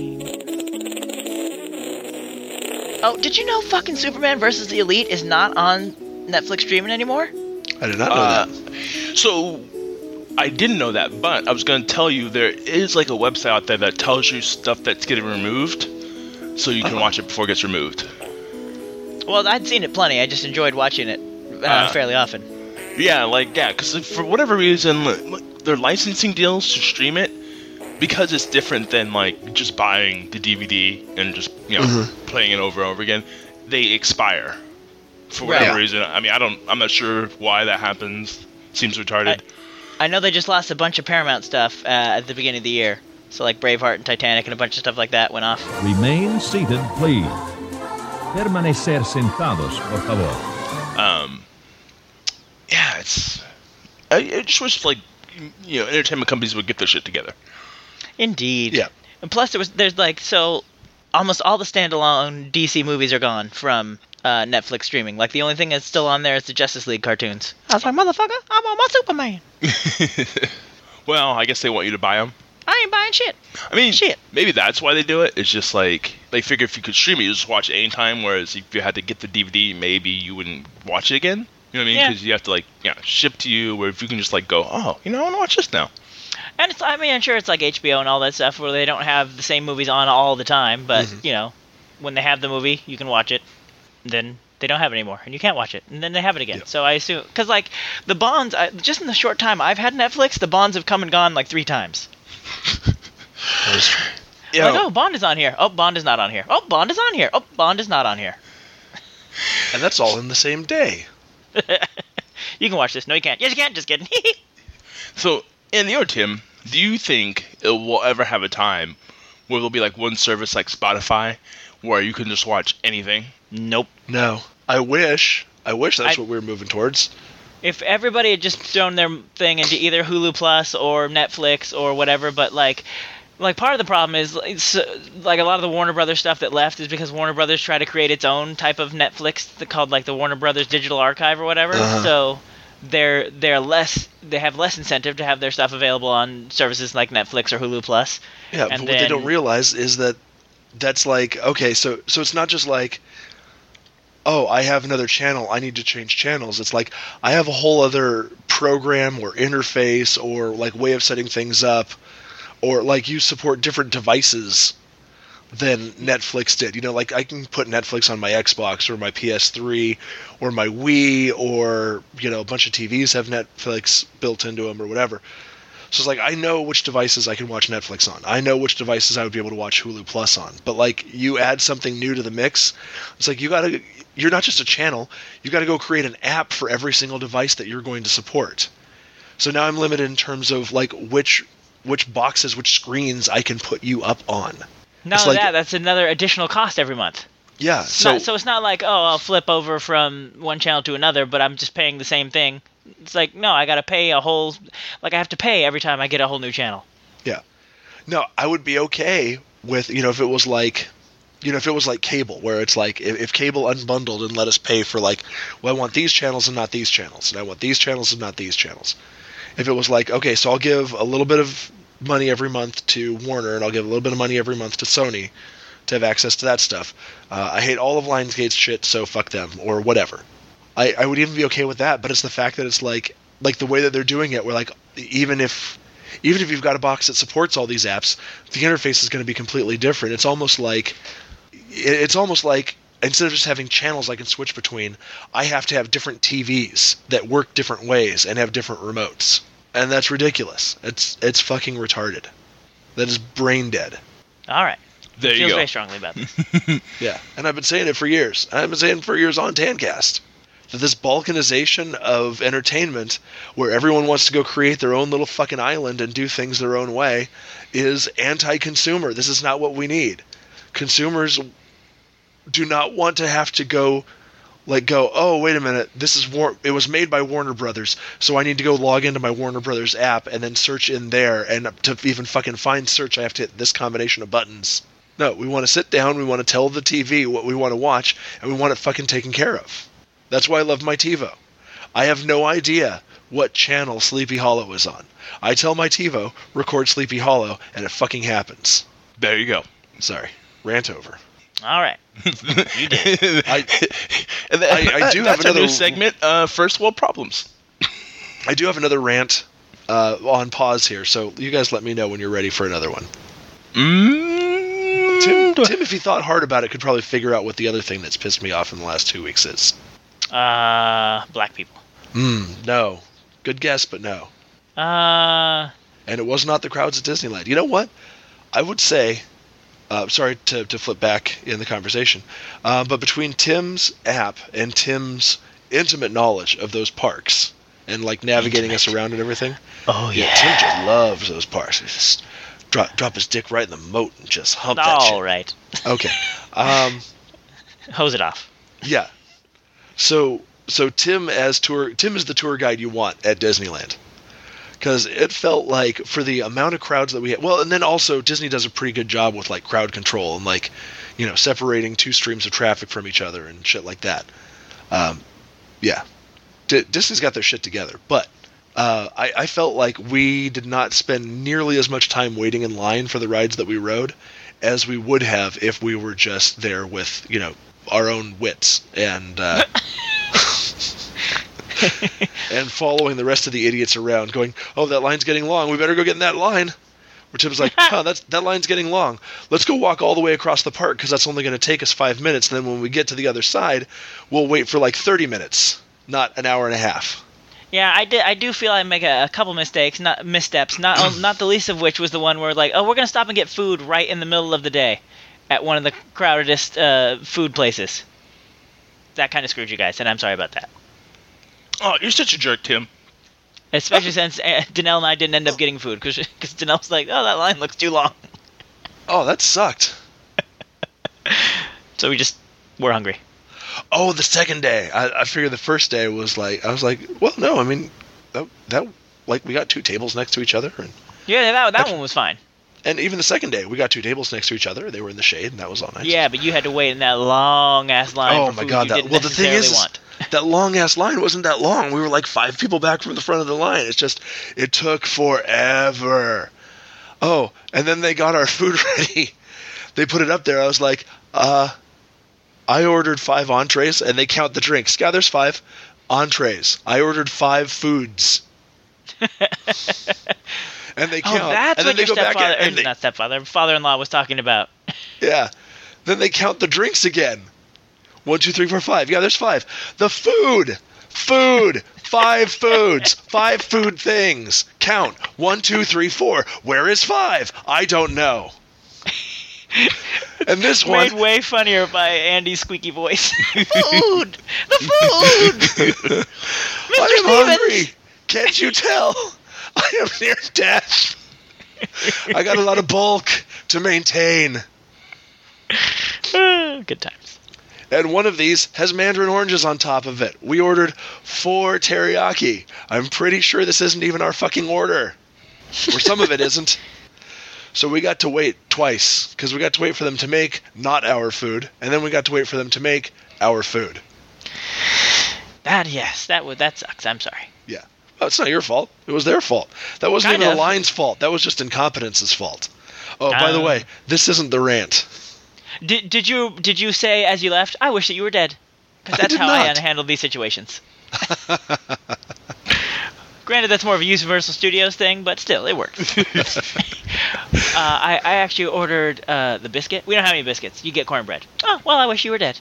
Oh, did you know fucking Superman versus the Elite is not on Netflix streaming anymore? I did not know Uh, that. So, I didn't know that, but I was going to tell you there is like a website out there that tells you stuff that's getting removed, so you can Uh-huh. watch it before it gets removed. Well, I'd seen it plenty. I just enjoyed watching it uh, Uh. fairly often. Yeah, like, yeah, because for whatever reason, like, their licensing deals to stream it, because it's different than, like, just buying the D V D and just, you know, Mhm. playing it over and over again, they expire. For whatever Right. reason. I mean, I don't, I'm not sure why that happens. Seems retarded. I know they just lost a bunch of Paramount stuff uh, at the beginning of the year. So like Braveheart and Titanic and a bunch of stuff like that went off. Remain seated, please. Permanecer sentados, por favor. Um, yeah, it's. I, I just wish like, you know, entertainment companies would get their shit together. Indeed. Yeah. And plus, there was there's like so, almost all the standalone D C movies are gone from uh, Netflix streaming. Like the only thing that's still on there is the Justice League cartoons. I was like, motherfucker, I'm on my Superman. Well, I guess they want you to buy them. I ain't buying shit. I mean, Shit. maybe that's why they do it. It's just like they figure if you could stream it, you just watch it anytime. Whereas if you had to get the D V D, maybe you wouldn't watch it again. You know what I mean? Yeah. Because you have to like, yeah, ship to you. Where if you can just like go, oh, you know, I want to watch this now. And it's, I mean, I'm sure it's like H B O and all that stuff where they don't have the same movies on all the time, but, Mhm. you know, when they have the movie, you can watch it, then they don't have it anymore, and you can't watch it, and then they have it again. Yeah. So I assume, because, like, the Bonds, I, just in the short time I've had Netflix, the Bonds have come and gone, like, three times. Yeah. Like, oh, Bond is on here. Oh, Bond is not on here. Oh, Bond is on here. Oh, Bond is not on here. And that's all in the same day. You can watch this. No, you can't. Yes, you can. Just kidding. So, Andy or Tim, do you think it will ever have a time where there'll be like one service like Spotify where you can just watch anything? Nope. No. I wish. I wish that's I- what we were moving towards. If everybody had just thrown their thing into either Hulu Plus or Netflix or whatever, but like, like part of the problem is it's, uh, like a lot of the Warner Brothers stuff that left is because Warner Brothers tried to create its own type of Netflix that called like the Warner Brothers Digital Archive or whatever. Uh-huh. So they're they're less they have less incentive to have their stuff available on services like Netflix or Hulu Plus. Yeah, but And what they then- don't realize is that that's like, okay, so so it's not just like, oh, I have another channel, I need to change channels. It's like I have a whole other program or interface or like way of setting things up, or like you support different devices than Netflix did. You know, like I can put Netflix on my Xbox or my P S three or my Wii, or, you know, a bunch of T Vs have Netflix built into them or whatever. So it's like I know which devices I can watch Netflix on. I know which devices I would be able to watch Hulu Plus on. But like you add something new to the mix, it's like you gotta. You're not just a channel. You got to go create an app for every single device that you're going to support. So now I'm limited in terms of like which which boxes, which screens I can put you up on. Not It's only like- that, that's another additional cost every month. Yeah. It's So not, so it's not like, oh, I'll flip over from one channel to another, but I'm just paying the same thing. It's like, no, I got to pay a whole, like I have to pay every time I get a whole new channel. yeah. No, I would be okay with, you know, if it was like, you know, if it was like cable, where it's like if, if cable unbundled and let us pay for like, well, I want these channels and not these channels, and I want these channels and not these channels. If it was like, okay, so I'll give a little bit of money every month to Warner, and I'll give a little bit of money every month to Sony to have access to that stuff. Uh, I hate all of Lionsgate's shit, so fuck them, or whatever. I, I would even be okay with that, but it's the fact that it's like, like the way that they're doing it, where like, even if, even if you've got a box that supports all these apps, the interface is going to be completely different. It's almost like, it's almost like instead of just having channels I can switch between, I have to have different T Vs that work different ways and have different remotes. And that's ridiculous. It's it's fucking retarded. That is brain dead. All right. There you Feels go. very strongly about this. Yeah, and I've been saying it for years. I've been saying it for years on Tancast. That this balkanization of entertainment, where everyone wants to go create their own little fucking island and do things their own way, is anti-consumer. This is not what we need. Consumers do not want to have to go, like, go, oh, wait a minute, this is War- it was made by Warner Brothers, so I need to go log into my Warner Brothers app and then search in there, and to even fucking find search, I have to hit this combination of buttons. No, we want to sit down, we want to tell the T V what we want to watch, and we want it fucking taken care of. That's why I love my TiVo. I have no idea what channel Sleepy Hollow is on. I tell my TiVo, record Sleepy Hollow, and it fucking happens. There you go. Sorry. Rant over. All right. You did. I, And then- I- I do have that's our another- new segment, uh, First World Problems. I do have another rant uh, on pause here, so you guys let me know when you're ready for another one. Mm, Tim, Tim, if he thought hard about it, could probably figure out what the other thing that's pissed me off in the last two weeks is. Uh, black people. Mm, no. Good guess, but no. Uh, And it was not the crowds at Disneyland. You know what? I would say, uh, sorry to, to flip back in the conversation, uh, but between Tim's app and Tim's intimate knowledge of those parks and like navigating us around and everything, oh yeah, Tim just loves those parks. He just drop drop his dick right in the moat and just hump that shit. All right. Okay. Um, Hose it off. Yeah. So so Tim as tour Tim is the tour guide you want at Disneyland. Because it felt like for the amount of crowds that we had, well, and then also Disney does a pretty good job with like crowd control and like, you know, separating two streams of traffic from each other and shit like that. Um, yeah, D- Disney's got their shit together, but uh, I, I felt like we did not spend nearly as much time waiting in line for the rides that we rode as we would have if we were just there with, you know, our own wits and. Uh, and following the rest of the idiots around, going, "Oh, that line's getting long. We better go get in that line." Where Tim's like, "Huh, that's that line's getting long. Let's go walk all the way across the park because that's only going to take us five minutes. And then when we get to the other side, we'll wait for like thirty minutes, not an hour and a half." Yeah, I did. I do feel I make a, a couple mistakes, not missteps. Not not the least of which was the one where like, "Oh, we're going to stop and get food right in the middle of the day at one of the crowdedest uh, food places." That kind of screwed you guys, and I'm sorry about that. Oh, you're such a jerk, Tim. Especially since uh, Danelle and I didn't end up getting food because Danelle's like, "Oh, that line looks too long." Oh, that sucked. So we just were hungry. Oh, the second day. I, I figured the first day was like, I was like, well, no, I mean, that, that like we got two tables next to each other. And yeah, that that actually, one was fine. And even the second day, we got two tables next to each other. They were in the shade, and that was all nice. Yeah, but you had to wait in that long-ass line oh for my food God, you that, didn't well, the thing necessarily is, want. That long-ass line wasn't that long. We were like five people back from the front of the line. It's just, it took forever. Oh, and then they got our food ready. They put it up there. I was like, uh, I ordered five entrees, and they count the drinks. Yeah, there's five entrees. I ordered five foods. And they count. Oh, that's and what then they your go back stepfather, and, and they, not stepfather, father-in-law was talking about. Yeah. Then they count the drinks again. One, two, three, four, five. Yeah, there's five. The food. Food. Five foods. Five food things. Count. One, two, three, four. Where is five? I don't know. And this one... Made way funnier by Andy's squeaky voice. Food! The food! Mister I am Stevens! hungry. Can't you tell? I am near death. I got a lot of bulk to maintain. Good times. And one of these has mandarin oranges on top of it. We ordered four teriyaki. I'm pretty sure this isn't even our fucking order. Or some of it isn't. So we got to wait twice, because we got to wait for them to make not our food, and then we got to wait for them to make our food. That, yes, that would that sucks. I'm sorry. Yeah. Oh, it's not your fault. It was their fault. That wasn't Kind even of. the line's fault. That was just incompetence's fault. Oh, by the Um, way, this isn't the rant. Did did you did you say as you left, "I wish that you were dead"? Because I that's did how I not. handle these situations. Granted, that's more of a Universal Studios thing, but still, it works. uh, I, I actually ordered uh, the biscuit. We don't have any biscuits. You get cornbread. Oh, well, I wish you were dead.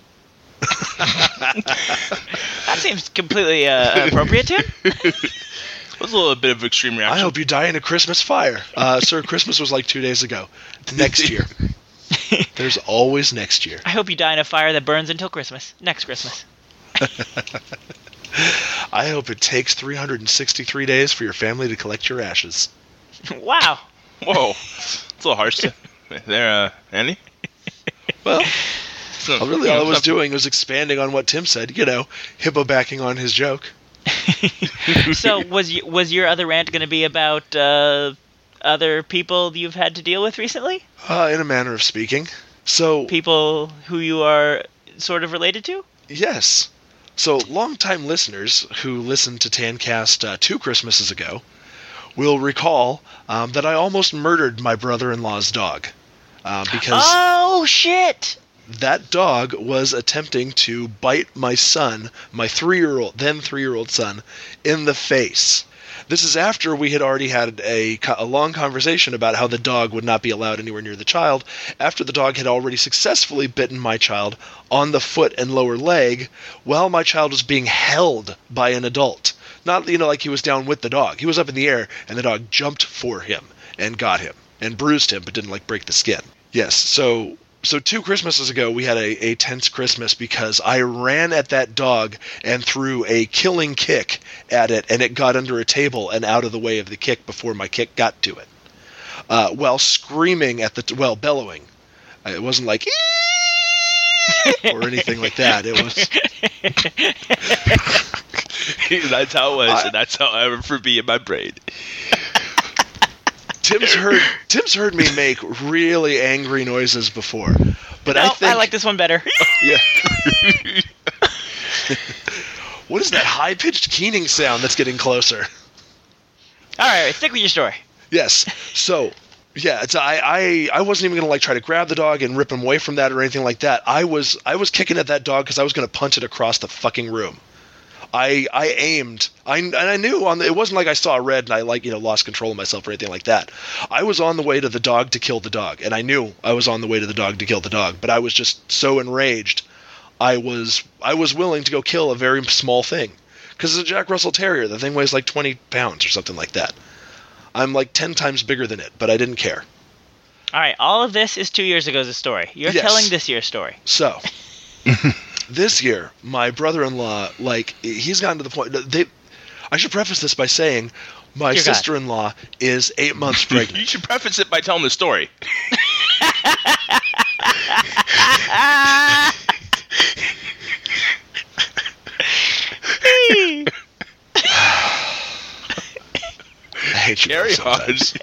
That seems completely uh, appropriate, Tim. It was a little bit of extreme reaction. I hope you die in a Christmas fire. Uh, sir, Christmas was like two days ago. Next year. There's always next year. I hope you die in a fire that burns until Christmas. Next Christmas. I hope it takes three hundred sixty-three days for your family to collect your ashes. Wow. Whoa. It's a little harsh there, uh, Andy. Well, So, really you know, all I was stuff- doing was expanding on what Tim said, you know, hippo backing on his joke. So was y- was your other rant going to be about uh, other people you've had to deal with recently? Uh, in a manner of speaking. So, People who you are sort of related to? yes. So, longtime listeners who listened to Tancast uh, two Christmases ago will recall um, that I almost murdered my brother-in-law's dog. Uh, because Oh, shit! that dog was attempting to bite my son, my three-year-old, then three-year-old son, in the face. This is after we had already had a, co- a long conversation about how the dog would not be allowed anywhere near the child, after the dog had already successfully bitten my child on the foot and lower leg while my child was being held by an adult. Not, you know, like he was down with the dog. He was up in the air, and the dog jumped for him and got him and bruised him, but didn't, like, break the skin. Yes, so... So two Christmases ago, we had a, a tense Christmas because I ran at that dog and threw a killing kick at it, and it got under a table and out of the way of the kick before my kick got to it. Uh, while screaming at the, t- well, bellowing. Uh, It wasn't like, or anything like that. It was. That's how it was, I, and that's how I ever be in my brain. Tim's heard Tim's heard me make really angry noises before, but no, I think I like this one better. Yeah. What is that high-pitched keening sound that's getting closer? All right, stick with your story. Yes. So, yeah, it's I, I I wasn't even gonna like try to grab the dog and rip him away from that or anything like that. I was I was kicking at that dog because I was gonna punch it across the fucking room. I I aimed. I and I knew on the, it wasn't like I saw red and I like you know lost control of myself or anything like that. I was on the way to the dog to kill the dog, and I knew I was on the way to the dog to kill the dog. But I was just so enraged. I was I was willing to go kill a very small thing because it's a Jack Russell Terrier. The thing weighs like twenty pounds or something like that. I'm like ten times bigger than it, but I didn't care. All right, all of this is two years ago's story. You're Yes. telling this year's story. So, this year, my brother-in-law, like, he's gotten to the point. They, I should preface this by saying, my Dear God. sister-in-law is eight months pregnant. You should preface it by telling the story. I hate you Carry both on. sometimes.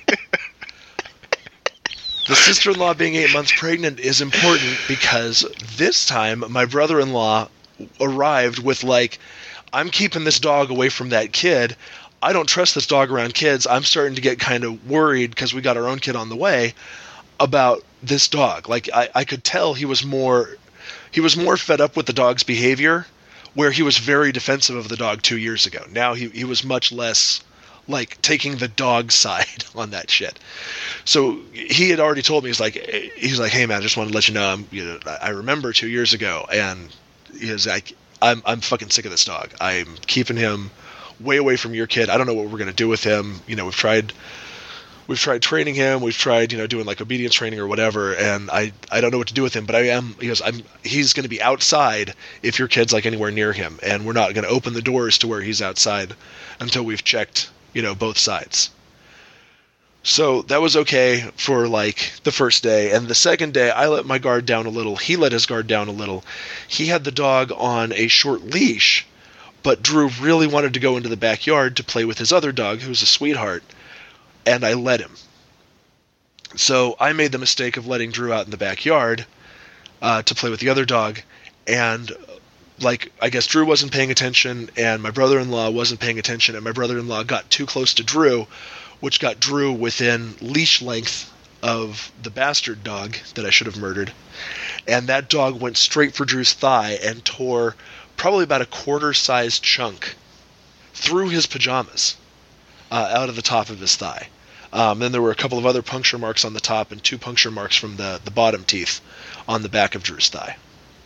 The sister-in-law being eight months pregnant is important because this time my brother-in-law arrived with like, I'm keeping this dog away from that kid. I don't trust this dog around kids. I'm starting to get kind of worried because we got our own kid on the way about this dog. Like I, I could tell he was more, he was more fed up with the dog's behavior, where he was very defensive of the dog two years ago. Now he, he was much less like taking the dog side on that shit. So he had already told me, he's like, he's like, hey man, I just wanted to let you know, I'm, you know, I remember two years ago, and he was like, I'm, I'm fucking sick of this dog. I'm keeping him way away from your kid. I don't know what we're gonna do with him. You know, we've tried, we've tried training him. We've tried, you know, doing like obedience training or whatever, and I, I don't know what to do with him. But I am, he goes, I'm, he's gonna be outside if your kid's like anywhere near him, and we're not gonna open the doors to where he's outside until we've checked, you know, both sides. So that was okay for like the first day. And the second day, I let my guard down a little. He let his guard down a little. He had the dog on a short leash, but Drew really wanted to go into the backyard to play with his other dog, who's a sweetheart, and I let him. So I made the mistake of letting Drew out in the backyard uh, to play with the other dog, and like, I guess Drew wasn't paying attention, and my brother-in-law wasn't paying attention, and my brother-in-law got too close to Drew, which got Drew within leash length of the bastard dog that I should have murdered. And that dog went straight for Drew's thigh and tore probably about a quarter-sized chunk through his pajamas uh, out of the top of his thigh. Um, then there were a couple of other puncture marks on the top and two puncture marks from the, the bottom teeth on the back of Drew's thigh.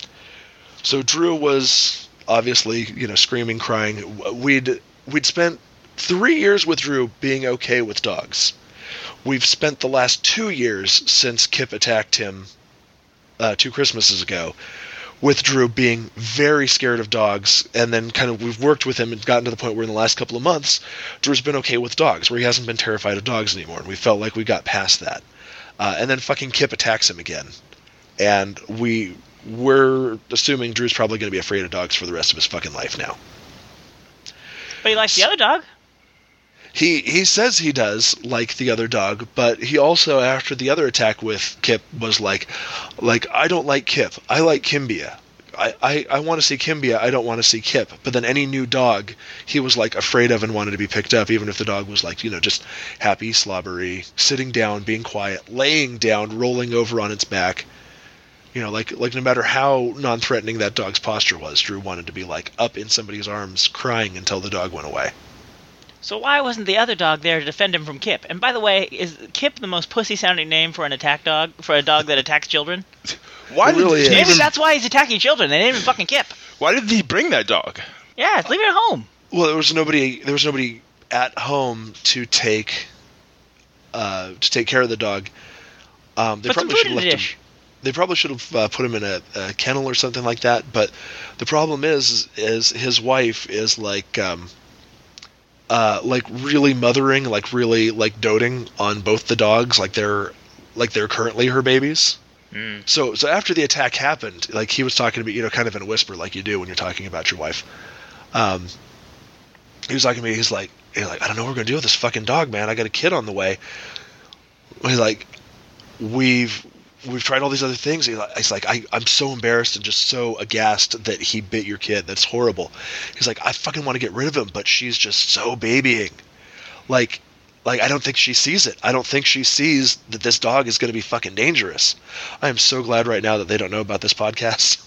So Drew was obviously, you know, screaming, crying. We'd we'd spent three years with Drew being okay with dogs. We've spent the last two years since Kip attacked him uh, two Christmases ago with Drew being very scared of dogs, and then kind of we've worked with him and gotten to the point where in the last couple of months, Drew's been okay with dogs, where he hasn't been terrified of dogs anymore, and we felt like we got past that. Uh, and then fucking Kip attacks him again. And we... we're assuming Drew's probably going to be afraid of dogs for the rest of his fucking life now. But he likes the other dog. He he says he does like the other dog, but he also, after the other attack with Kip, was like, like I don't like Kip. I like Kimbia. I, I, I want to see Kimbia. I don't want to see Kip. But then any new dog, he was like afraid of and wanted to be picked up, even if the dog was like, you know, just happy, slobbery, sitting down, being quiet, laying down, rolling over on its back. You know, like like no matter how non-threatening that dog's posture was, Drew wanted to be like up in somebody's arms, crying until the dog went away. So why wasn't the other dog there to defend him from Kip? And by the way, is Kip the most pussy-sounding name for an attack dog, for a dog that attacks children? Why did really he Maybe even, that's why he's attacking children. They named him fucking Kip. Why did he bring that dog? Yeah, leave it at home. Well, there was nobody. There was nobody at home to take uh, to take care of the dog. Um, they Put some probably food should in have the left dish. him. They probably should have uh, put him in a, a kennel or something like that. But the problem is, is his wife is like, um, uh, like really mothering, like really like doting on both the dogs, like they're, like they're currently her babies. Mm. So so after the attack happened, like he was talking to me, you know, kind of in a whisper, like you do when you're talking about your wife. Um, he was talking to me. He's like, he's like, I don't know what we're gonna do with this fucking dog, man. I got a kid on the way. He's like, we've we've tried all these other things. He's like, I, I'm so embarrassed and just so aghast that he bit your kid. That's horrible. He's like, I fucking want to get rid of him, but she's just so babying. Like, like I don't think she sees it. I don't think she sees that this dog is going to be fucking dangerous. I am so glad right now that they don't know about this podcast.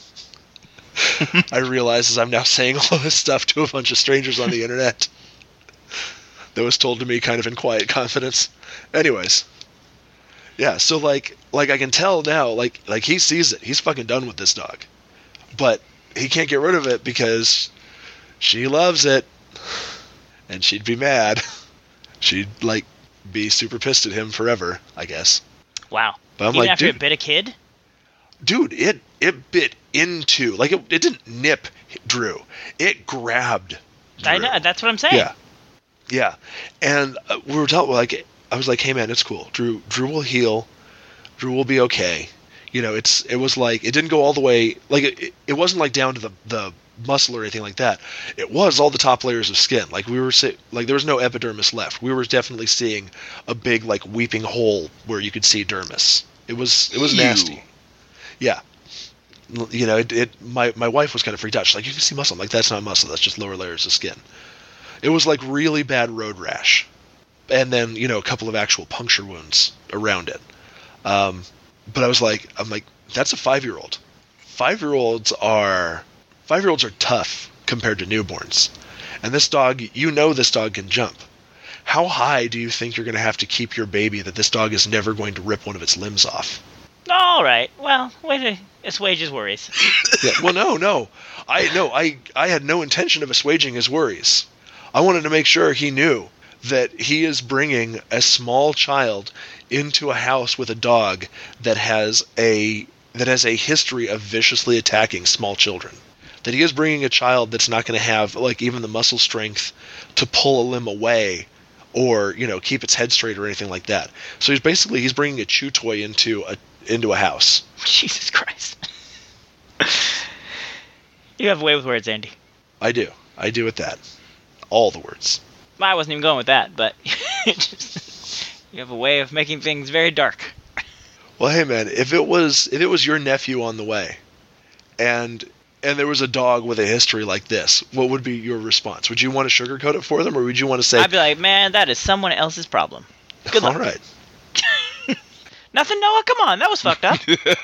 I realize as I'm now saying all of this stuff to a bunch of strangers on the internet that was told to me kind of in quiet confidence. Anyways. Yeah, so like like I can tell now, like like he sees it. He's fucking done with this dog. But he can't get rid of it because she loves it. And she'd be mad. She'd like be super pissed at him forever, I guess. Wow. But I'm Even like, after dude, it bit a kid? Dude, it it bit into, like it, it didn't nip Drew. It grabbed Drew. I know, that's what I'm saying. Yeah. Yeah. And uh, we were telling, like, I was like, hey man, it's cool. Drew Drew will heal. Drew will be okay. You know, it's it was like it didn't go all the way, like it, it wasn't like down to the, the muscle or anything like that. It was all the top layers of skin. Like we were like there was no epidermis left. We were definitely seeing a big like weeping hole where you could see dermis. It was it was Ew. nasty. Yeah. You know, it, it my my wife was kind of freaked out. She's like, you can see muscle. I'm like, that's not muscle, that's just lower layers of skin. It was like really bad road rash. And then, you know, a couple of actual puncture wounds around it. Um, but I was like, I'm like, that's a five-year-old. Five-year-olds are, five-year-olds are tough compared to newborns. And this dog, you know this dog can jump. How high do you think you're going to have to keep your baby that this dog is never going to rip one of its limbs off? All right. Well, wait to assuage his worries. Yeah, well, no, no. I no, I, I had no intention of assuaging his worries. I wanted to make sure he knew that he is bringing a small child into a house with a dog that has a that has a history of viciously attacking small children. That he is bringing a child that's not going to have like even the muscle strength to pull a limb away or, you know, keep its head straight or anything like that. So he's basically he's bringing a chew toy into a into a house. Jesus Christ. You have a way with words, Andy. I do. I do with that. All the words. I wasn't even going with that, but just, you have a way of making things very dark. Well, hey man, if it was if it was your nephew on the way, and and there was a dog with a history like this, what would be your response? Would you want to sugarcoat it for them, or would you want to say, I'd be like, man, that is someone else's problem. Good luck. All right. Nothing, Noah? Come on, that was fucked up.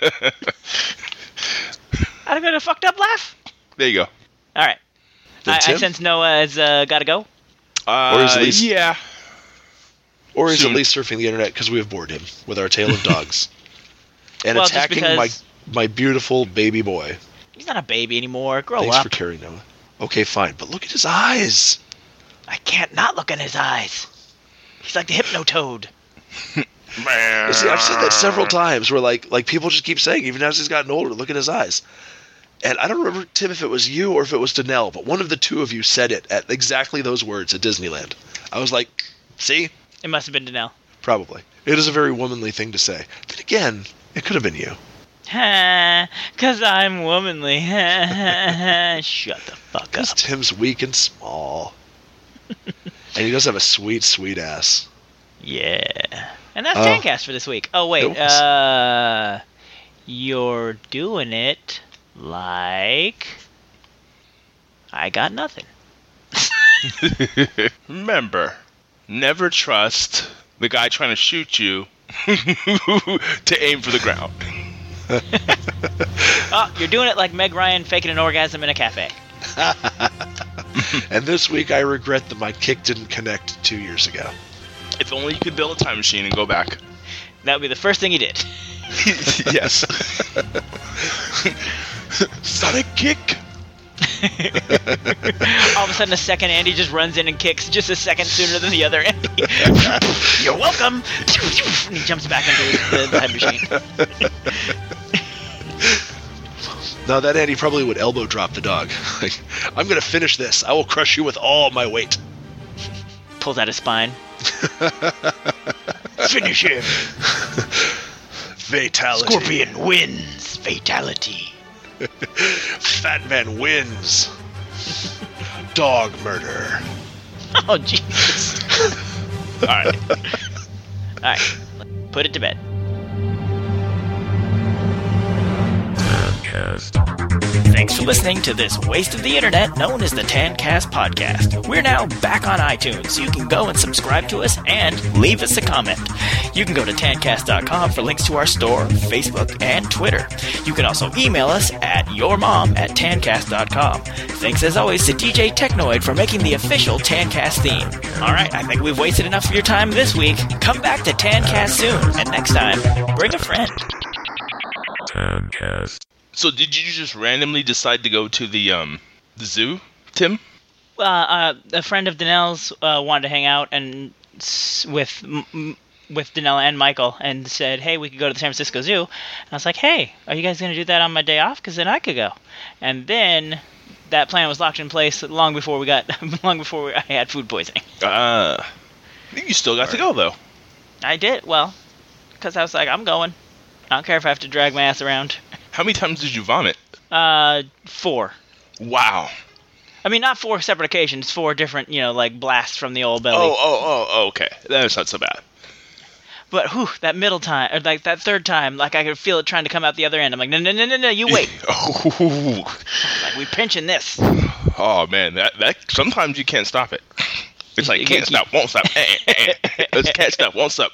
I'd got a fucked up laugh. There you go. All right. I, I sense Noah has uh, got to go. Uh, or is at least, yeah. Or he's Soon. at least surfing the internet because we have bored him with our tale of dogs. And well, attacking my my beautiful baby boy. He's not a baby anymore. Grow Thanks up. for caring, Noah. Okay, fine. But look at his eyes. I can't not look in his eyes. He's like the Hypnotoad. You see, I've said that several times where like like people just keep saying, even as he's gotten older, look at his eyes. And I don't remember, Tim, if it was you or if it was Danelle, but one of the two of you said it at exactly those words at Disneyland. I was like, see? It must have been Danelle. Probably. It is a very womanly thing to say. Then again, it could have been you. Ha, cause I'm womanly. Shut the fuck Because up. Tim's weak and small. And he does have a sweet, sweet ass. Yeah. And that's Oh. Tancast for this week. Oh, wait. It was. Uh, you're doing it like... I got nothing. Remember, never trust the guy trying to shoot you to aim for the ground. Oh, you're doing it like Meg Ryan faking an orgasm in a cafe. And this week I regret that my kick didn't connect two years ago. If only you could build a time machine and go back. That would be the first thing he did. Yes. Sonic kick. All of a sudden, a second Andy just runs in and kicks just a second sooner than the other Andy. You're welcome. And he jumps back into the, the time machine. Now that Andy probably would elbow drop the dog. Like, I'm going to finish this. I will crush you with all my weight. Pulls out his spine. Finish him. Fatality. Scorpion wins. Fatality. Fat Man wins. Dog murder. Oh, Jesus. All right. All right. Put it to bed. Thanks for listening to this waste of the internet known as the Tancast Podcast. We're now back on iTunes, so you can go and subscribe to us and leave us a comment. You can go to tancast dot com for links to our store, Facebook, and Twitter. You can also email us at yourmom at tancast dot com. Thanks as always to D J Technoid for making the official Tancast theme. Alright, I think we've wasted enough of your time this week. Come back to Tancast soon, and next time, bring a friend. Tancast. So did you just randomly decide to go to the um the zoo, Tim? Uh, uh, a friend of Danelle's uh, wanted to hang out and s- with m- with Danelle and Michael, and said, "Hey, we could go to the San Francisco Zoo." And I was like, "Hey, are you guys gonna do that on my day off? Because then I could go." And then that plan was locked in place long before we got long before we, I had food poisoning. Uh, you still got to go though. I did well, because I was like, "I'm going. I don't care if I have to drag my ass around." How many times did you vomit? Uh, four. Wow. I mean, not four separate occasions, four different, you know, like blasts from the old belly. Oh, oh, oh, oh, okay. That's not so bad. But, whew, that middle time, or like that third time, like I could feel it trying to come out the other end. I'm like, no, no, no, no, no, you wait. Oh. Like, we pinching this. Oh, man, that, that, sometimes you can't stop it. It's like, can't stop, won't stop. Eh, eh, eh. It's can't stop, won't stop.